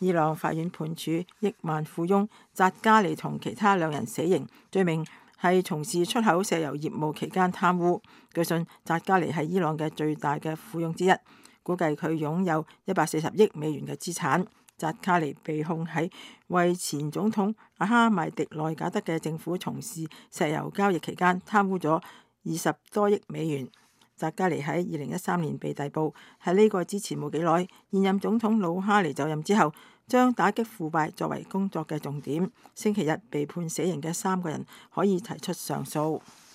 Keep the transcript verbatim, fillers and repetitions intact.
伊朗法院判處億萬富翁扎加尼同其他兩人死刑，罪名係從事出口石油業務期間貪污。據信扎加尼係伊朗嘅最大嘅富翁之一，估計佢擁有一百四十億美元嘅資產。扎卡尼被控喺為前總統阿哈邁迪內賈德嘅政府從事石油交易期間貪污咗二十多億美元。扎加尼喺二零一三年被逮捕，喺呢個之前冇幾耐，現任總統魯哈尼就任之後，將打擊腐敗作為工作嘅重點。星期日被判死刑嘅三個人可以提出上訴。